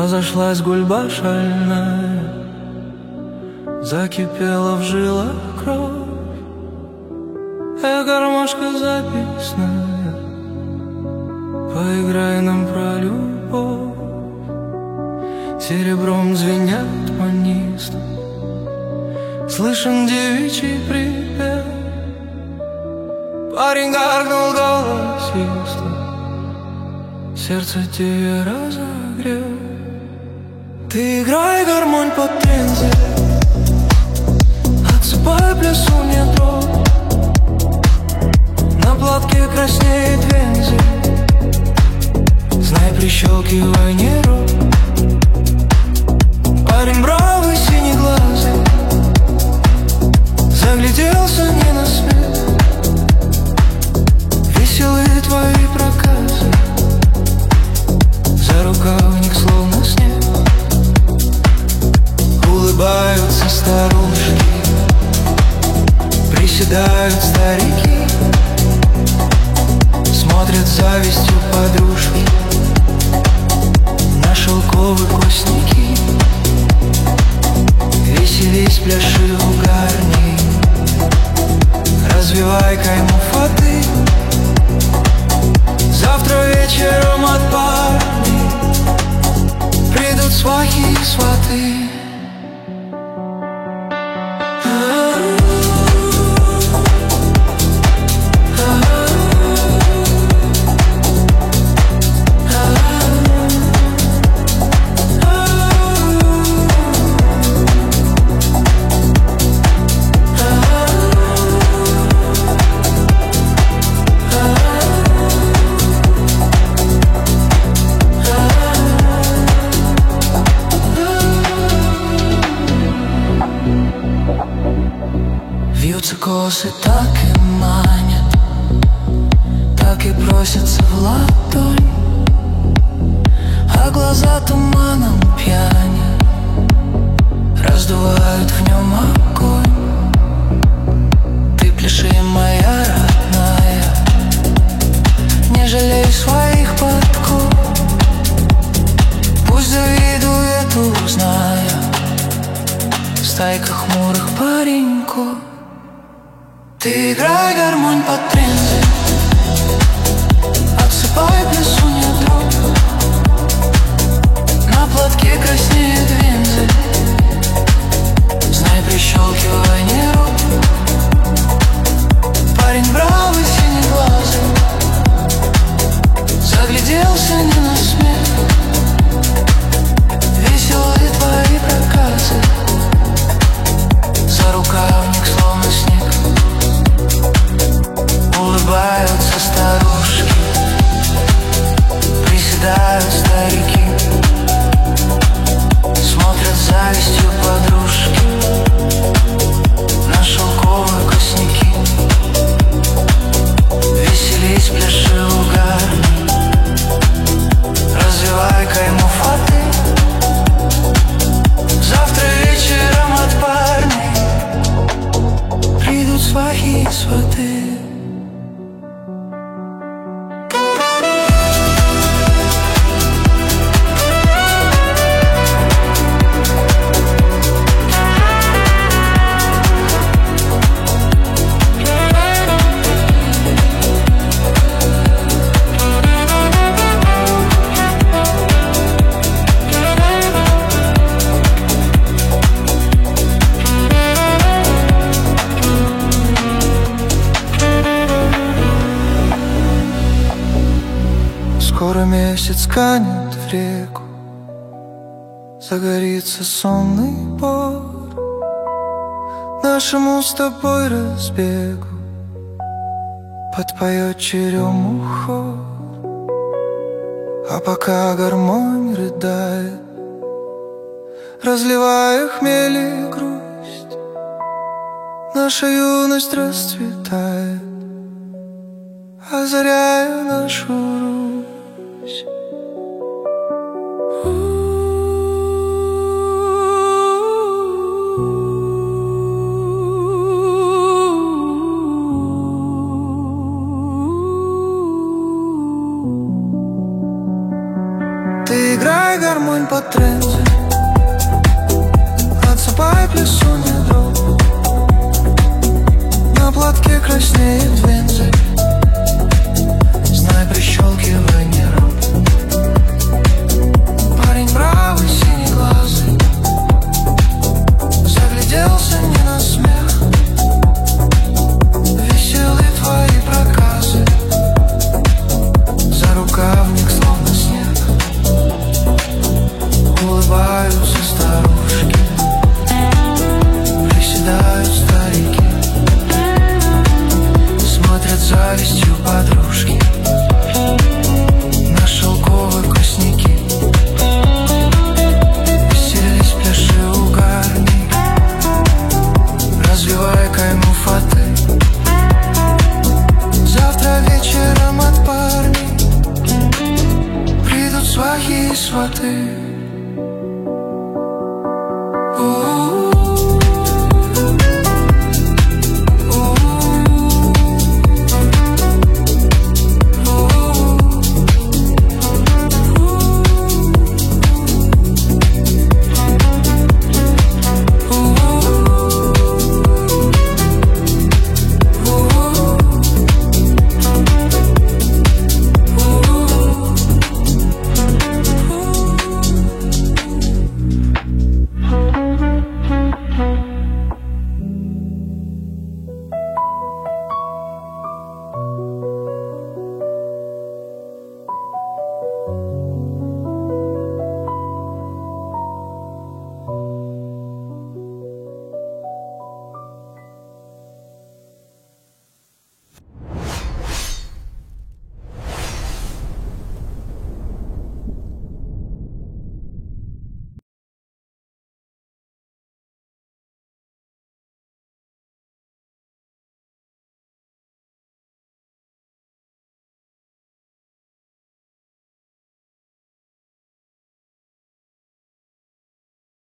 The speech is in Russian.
Разошлась гульба шальная, закипела в жилах кровь. Гармошка записная, поиграй нам про любовь. Серебром звенят манисты, слышен девичий припев. Парень гаркнул голосисто, сердце тебе разогрел. Ты играй гармонь под трензе, отсыпай плясу мне дробь. На платке краснеет вензель, знай, прищелкивай не робь. Парень бравый, синеглазый, загляделся не на свет. Веселые твои проказы, за рукавник словно снег. Улыбаются старушки, приседают старики, смотрят с завистью подружки на шелковые костники. Веселись, пляши угарней, развивай кайму фаты. Завтра вечером от парней придут свахи и сваты. Вьются косы, так и манят, так и просятся в ладонь, а глаза туманом пьянят, раздувают в нем огонь. Ты пляши, моя родная, не жалей своих подков. Пусть завидует, узная стайка хмурых пареньков. Ты играй гармонь под трензе, отсыпай плясу не дробь. На платке краснеет вензель, знай, прищелкивай не робь. Парень бравый, синеглазый, загляделся не на смех. Веселые твои проказы, за рукавник словно снег. Улыбаются старушки, приседают старики, смотрят с завистью подружки на шелковые костники. Веселись, пляши угарней, развивай кайму фаты. Завтра вечером от парней придут свахи и сваты. Скоро месяц канет в реку, загорится сонный бор. Нашему с тобой разбегу подпоет черемуху. А пока гармонь рыдает, разливая хмель и грусть, наша юность расцветает, озаряя нашу Русь. Ты играй гармонь камень по тренде. Отсыпай плесу не друг. На платке краснеет вензель. Знай, прищелкивай не рот. Парень бравый, синеглазый, загляделся не на смех. Веселы твои проказы, за рукавник словно снег. Улыбаются старушки, приседают старики, смотрят завистью подружки на шелковые косняки. Веселись, пляши, угарни, развивай кайму фаты. Завтра вечером от парней придут свахи и сваты.